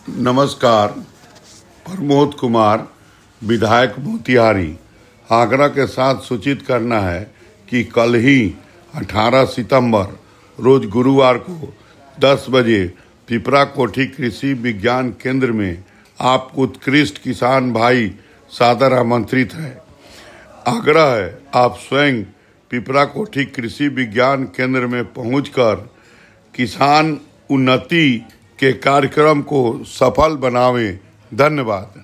नमस्कार। प्रमोद कुमार, विधायक मोतिहारी, आगरा के साथ सूचित करना है कि कल ही 18 सितंबर रोज गुरुवार को 10 बजे पिपरा कोठी कृषि विज्ञान केंद्र में आप उत्कृष्ट किसान भाई सादर आमंत्रित है। आग्रह है आप स्वयं पिपरा कोठी कृषि विज्ञान केंद्र में पहुंचकर किसान उन्नति के कार्यक्रम को सफल बनावें। धन्यवाद।